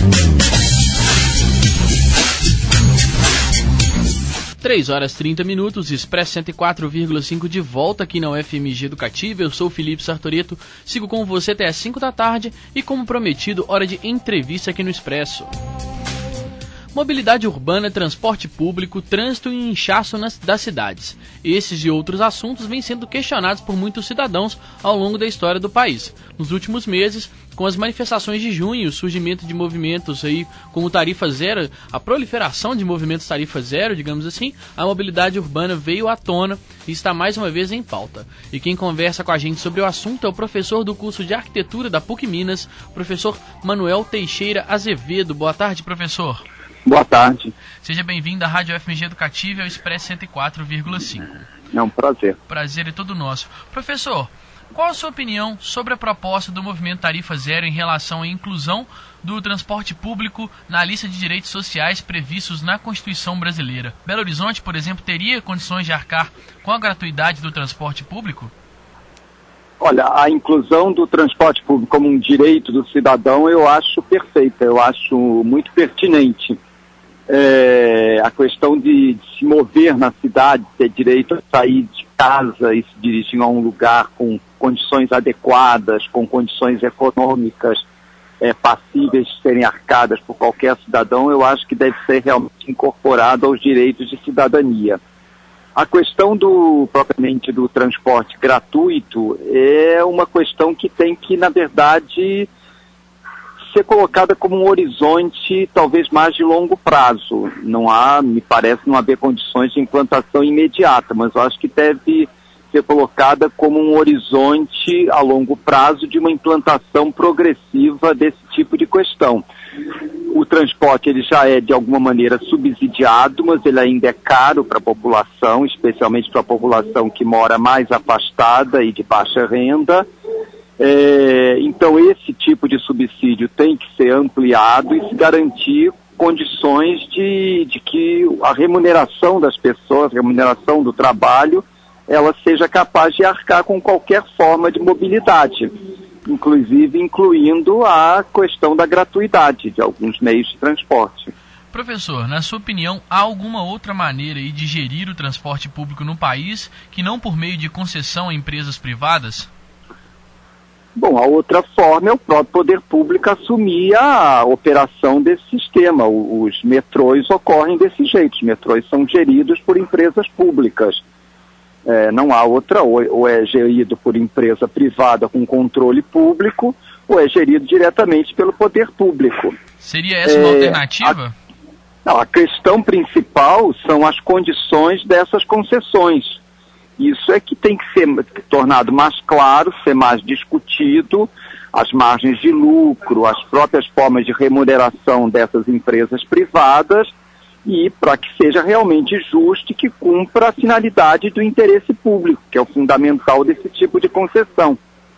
(3h30), Expresso 104,5 de volta aqui na UFMG Educativa. Eu sou o Felipe Sartoreto, sigo com você até às 5 da tarde e, como prometido, hora de entrevista aqui no Expresso. Mobilidade urbana, transporte público, trânsito e inchaço das cidades. Esses e outros assuntos vêm sendo questionados por muitos cidadãos ao longo da história do país. Nos últimos meses, com as manifestações de junho, o surgimento de movimentos aí como tarifa zero, a proliferação de movimentos tarifa zero, digamos assim, a mobilidade urbana veio à tona e está mais uma vez em pauta. E quem conversa com a gente sobre o assunto é o professor do curso de arquitetura da PUC Minas, professor Manuel Teixeira Azevedo. Boa tarde, professor. Boa tarde. Seja bem-vindo à Rádio UFMG Educativa e ao Expresso 104,5. É um prazer. Prazer é todo nosso. Professor, qual a sua opinião sobre a proposta do movimento Tarifa Zero em relação à inclusão do transporte público na lista de direitos sociais previstos na Constituição brasileira? Belo Horizonte, por exemplo, teria condições de arcar com a gratuidade do transporte público? Olha, a inclusão do transporte público como um direito do cidadão eu acho perfeita, eu acho muito pertinente. A questão de se mover na cidade, ter direito a sair de casa e se dirigir a um lugar com condições adequadas, com condições econômicas passíveis de serem arcadas por qualquer cidadão, eu acho que deve ser realmente incorporado aos direitos de cidadania. A questão propriamente do transporte gratuito é uma questão que tem que, na verdade, ser colocada como um horizonte talvez mais de longo prazo. Me parece não haver condições de implantação imediata, mas eu acho que deve ser colocada como um horizonte a longo prazo de uma implantação progressiva desse tipo de questão. O transporte ele já é de alguma maneira subsidiado, mas ele ainda é caro para a população, especialmente para a população que mora mais afastada e de baixa renda. Então esse tipo de subsídio tem que ser ampliado e se garantir condições de que a remuneração das pessoas, a remuneração do trabalho, ela seja capaz de arcar com qualquer forma de mobilidade, inclusive incluindo a questão da gratuidade de alguns meios de transporte. Professor, na sua opinião, há alguma outra maneira de gerir o transporte público no país que não por meio de concessão a empresas privadas? Bom, a outra forma é o próprio poder público assumir a operação desse sistema. Os metrôs ocorrem desse jeito, os metrôs são geridos por empresas públicas. Não há outra, ou é gerido por empresa privada com controle público, ou é gerido diretamente pelo poder público. Seria essa uma alternativa? A questão principal são as condições dessas concessões. Isso é que tem que ser tornado mais claro, ser mais discutido, as margens de lucro, as próprias formas de remuneração dessas empresas privadas, e para que seja realmente justo e que cumpra a finalidade do interesse público, que é o fundamental desse tipo de concessão.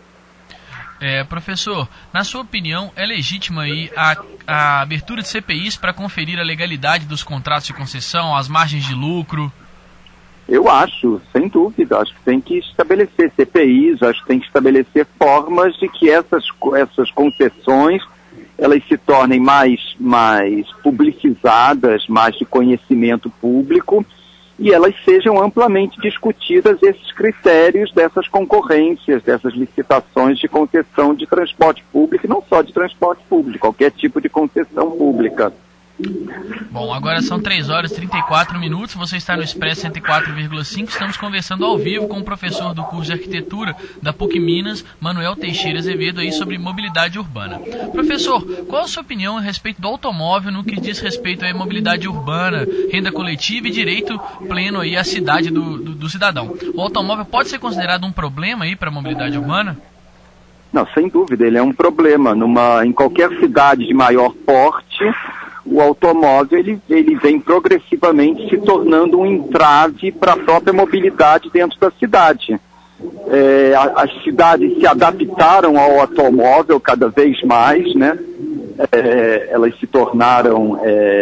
Professor, na sua opinião, é legítima aí a abertura de CPIs para conferir a legalidade dos contratos de concessão, as margens de lucro? Eu acho, sem dúvida, acho que tem que estabelecer CPIs, acho que tem que estabelecer formas de que essas concessões elas se tornem mais publicizadas, mais de conhecimento público, e elas sejam amplamente discutidas esses critérios dessas concorrências, dessas licitações de concessão de transporte público, e não só de transporte público, qualquer tipo de concessão pública. Bom, agora são 3h34, você está no Expresso 104,5, estamos conversando ao vivo com o professor do curso de arquitetura da PUC Minas, Manuel Teixeira Azevedo, aí sobre mobilidade urbana. Professor, qual a sua opinião a respeito do automóvel no que diz respeito à mobilidade urbana, renda coletiva e direito pleno aí à cidade do cidadão? O automóvel pode ser considerado um problema aí para a mobilidade urbana? Não, sem dúvida, ele é um problema. Em qualquer cidade de maior porte, o automóvel ele vem progressivamente se tornando um entrave para a própria mobilidade dentro da cidade. As cidades se adaptaram ao automóvel cada vez mais, né? Elas se tornaram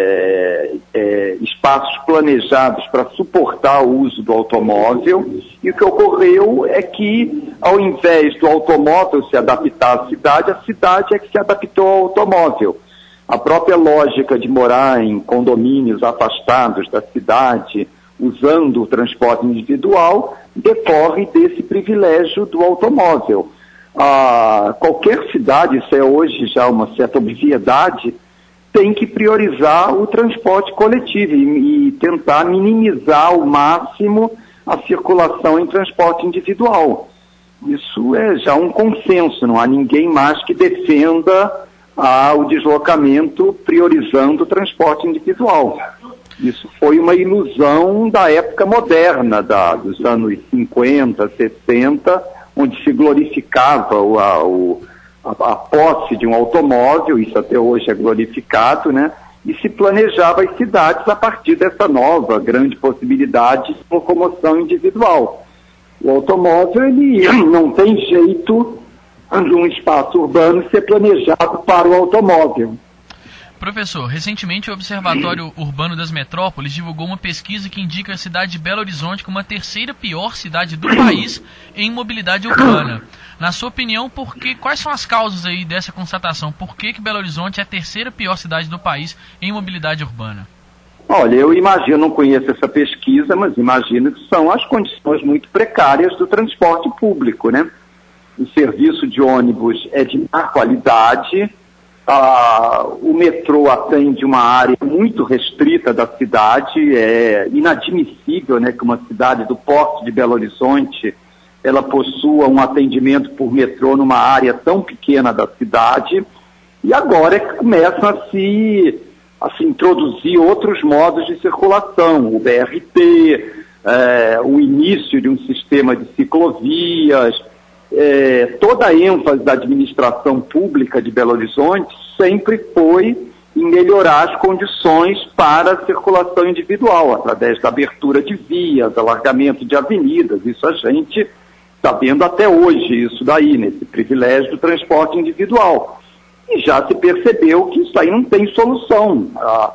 espaços planejados para suportar o uso do automóvel, e o que ocorreu é que, ao invés do automóvel se adaptar à cidade, a cidade é que se adaptou ao automóvel. A própria lógica de morar em condomínios afastados da cidade, usando o transporte individual, decorre desse privilégio do automóvel. Qualquer cidade, isso é hoje já uma certa obviedade, tem que priorizar o transporte coletivo e tentar minimizar ao máximo a circulação em transporte individual. Isso é já um consenso, não há ninguém mais que defenda o deslocamento priorizando o transporte individual. Isso foi uma ilusão da época moderna, dos anos 50, 60, onde se glorificava a posse de um automóvel, isso até hoje é glorificado, né? E se planejava as cidades a partir dessa nova grande possibilidade de locomoção individual. O automóvel, ele não tem jeito de um espaço urbano ser planejado para o automóvel. Professor, recentemente o Observatório Urbano das Metrópoles divulgou uma pesquisa que indica a cidade de Belo Horizonte como a terceira pior cidade do país em mobilidade urbana. Na sua opinião, quais são as causas aí dessa constatação? Por que Belo Horizonte é a terceira pior cidade do país em mobilidade urbana? Olha, eu imagino, não conheço essa pesquisa, mas imagino que são as condições muito precárias do transporte público, né? O serviço de ônibus é de má qualidade, o metrô atende uma área muito restrita da cidade, é inadmissível, né, que uma cidade do porte de Belo Horizonte ela possua um atendimento por metrô numa área tão pequena da cidade, e agora é que começam a se introduzir outros modos de circulação, o BRT, o início de um sistema de ciclovias. Toda a ênfase da administração pública de Belo Horizonte sempre foi em melhorar as condições para a circulação individual, através da abertura de vias, alargamento de avenidas. Isso a gente está vendo até hoje, isso daí, nesse privilégio do transporte individual. E já se percebeu que isso aí não tem solução.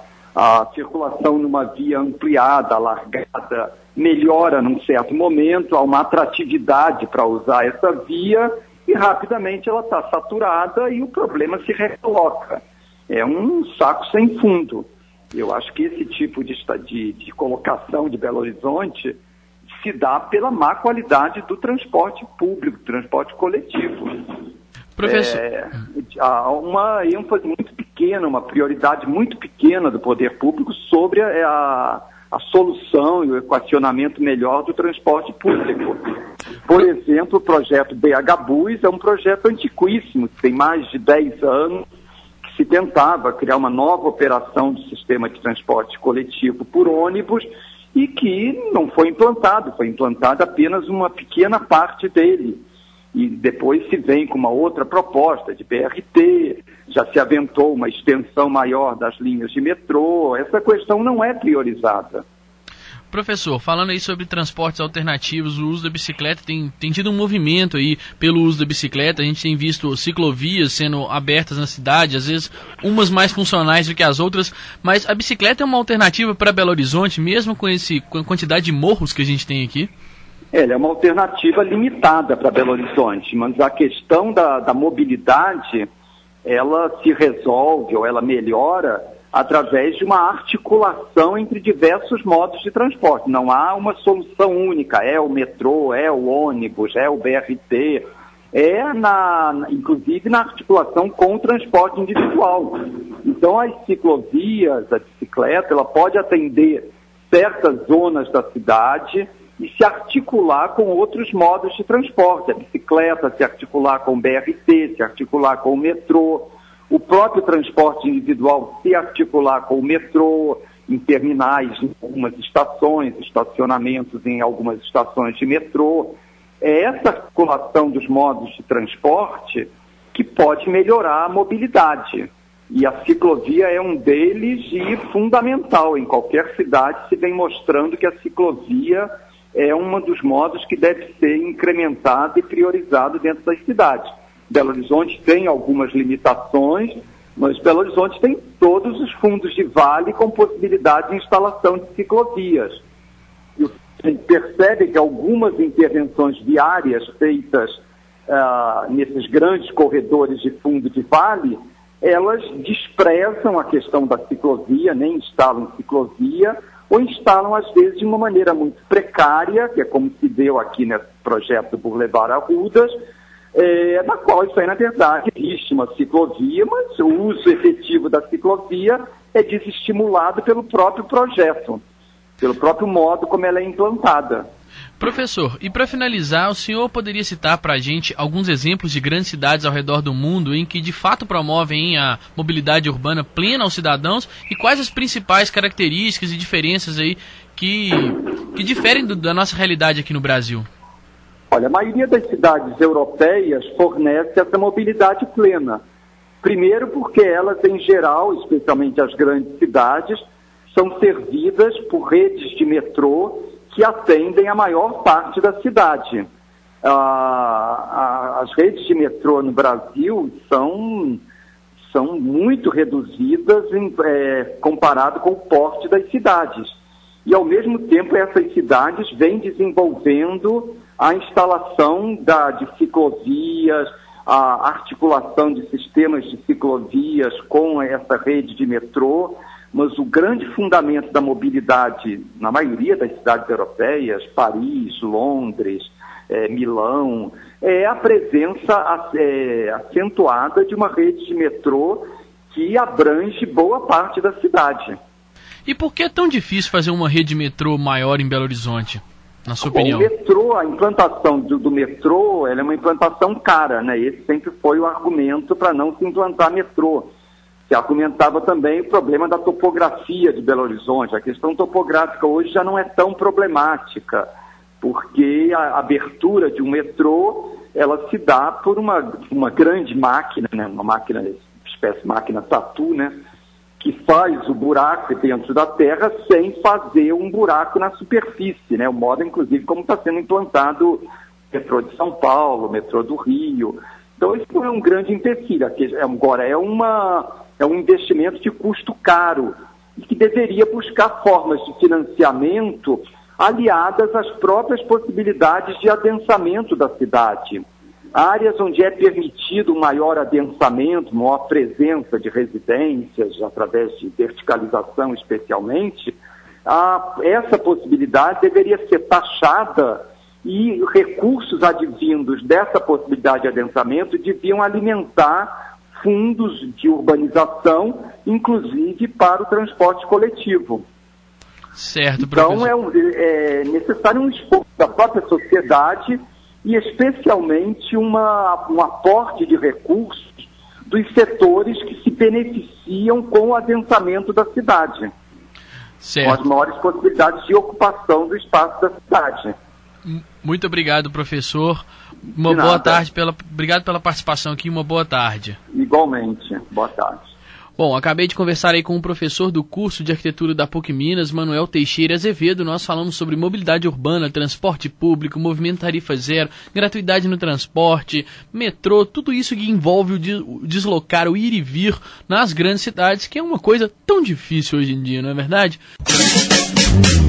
A circulação numa via ampliada, alargada, melhora num certo momento, há uma atratividade para usar essa via e rapidamente ela está saturada e o problema se recoloca. É um saco sem fundo. Eu acho que esse tipo de colocação de Belo Horizonte se dá pela má qualidade do transporte público, do transporte coletivo. Professor... Há uma ênfase muito pequena, uma prioridade muito pequena do poder público sobre a solução e o equacionamento melhor do transporte público. Por exemplo, o projeto BH Bus é um projeto antiquíssimo, que tem mais de 10 anos, que se tentava criar uma nova operação do sistema de transporte coletivo por ônibus e que não foi implantado, foi implantada apenas uma pequena parte dele. E depois se vem com uma outra proposta de BRT, já se aventou uma extensão maior das linhas de metrô. Essa questão não é priorizada. Professor, falando aí sobre transportes alternativos, o uso da bicicleta tem tido um movimento aí pelo uso da bicicleta. A gente tem visto ciclovias sendo abertas na cidade, às vezes umas mais funcionais do que as outras, mas a bicicleta é uma alternativa para Belo Horizonte, mesmo com a quantidade de morros que a gente tem aqui? Ela é uma alternativa limitada para Belo Horizonte, mas a questão da mobilidade, ela se resolve ou ela melhora através de uma articulação entre diversos modos de transporte. Não há uma solução única, é o metrô, é o ônibus, é o BRT, inclusive na articulação com o transporte individual. Então as ciclovias, a bicicleta, ela pode atender certas zonas da cidade e se articular com outros modos de transporte. A bicicleta se articular com o BRT, se articular com o metrô, o próprio transporte individual se articular com o metrô, em terminais, em algumas estações, estacionamentos em algumas estações de metrô. É essa articulação dos modos de transporte que pode melhorar a mobilidade. E a ciclovia é um deles e fundamental. Em qualquer cidade se vem mostrando que a ciclovia é um dos modos que deve ser incrementado e priorizado dentro das cidades. Belo Horizonte tem algumas limitações, mas Belo Horizonte tem todos os fundos de vale com possibilidade de instalação de ciclovias. E a gente percebe que algumas intervenções viárias feitas nesses grandes corredores de fundo de vale elas desprezam a questão da ciclovia, nem instalam ciclovia, ou instalam, às vezes, de uma maneira muito precária, que é como se deu aqui nesse projeto do Boulevard Arrudas, na qual isso aí, na verdade, existe uma ciclovia, mas o uso efetivo da ciclovia é desestimulado pelo próprio projeto, pelo próprio modo como ela é implantada. Professor, e para finalizar, o senhor poderia citar para a gente alguns exemplos de grandes cidades ao redor do mundo em que de fato promovem a mobilidade urbana plena aos cidadãos e quais as principais características e diferenças aí que diferem da nossa realidade aqui no Brasil? Olha, a maioria das cidades europeias fornece essa mobilidade plena. Primeiro porque elas, em geral, especialmente as grandes cidades, são servidas por redes de metrô que atendem a maior parte da cidade. As redes de metrô no Brasil são muito reduzidas comparado com o porte das cidades. E, ao mesmo tempo, essas cidades vêm desenvolvendo a instalação de ciclovias, a articulação de sistemas de ciclovias com essa rede de metrô, mas o grande fundamento da mobilidade na maioria das cidades europeias, Paris, Londres, Milão, é a presença acentuada de uma rede de metrô que abrange boa parte da cidade. E por que é tão difícil fazer uma rede de metrô maior em Belo Horizonte, na sua opinião? O metrô, a implantação do metrô, ela é uma implantação cara, né? Esse sempre foi o argumento para não se implantar metrô. Se argumentava também o problema da topografia de Belo Horizonte. A questão topográfica hoje já não é tão problemática, porque a abertura de um metrô, ela se dá por uma grande máquina, né? Uma máquina, espécie de máquina tatu, né? Que faz o buraco dentro da terra sem fazer um buraco na superfície, né? O modo, inclusive, como está sendo implantado o metrô de São Paulo, o metrô do Rio. Então, isso é um grande empecilho. Agora, é um investimento de custo caro e que deveria buscar formas de financiamento aliadas às próprias possibilidades de adensamento da cidade. Áreas onde é permitido um maior adensamento, maior presença de residências, através de verticalização especialmente, essa possibilidade deveria ser taxada e recursos advindos dessa possibilidade de adensamento deviam alimentar fundos de urbanização, inclusive para o transporte coletivo. Certo, então, professor. é necessário um esforço da própria sociedade e especialmente um aporte de recursos dos setores que se beneficiam com o adensamento da cidade, certo, com as maiores possibilidades de ocupação do espaço da cidade. Muito obrigado, professor. Uma boa tarde. Obrigado pela participação aqui. Uma boa tarde. Igualmente. Boa tarde. Bom, acabei de conversar aí com o professor do curso de arquitetura da PUC Minas, Manuel Teixeira Azevedo. Nós falamos sobre mobilidade urbana, transporte público, movimento tarifa zero, gratuidade no transporte, metrô, tudo isso que envolve o deslocar, o ir e vir nas grandes cidades, que é uma coisa tão difícil hoje em dia, não é verdade?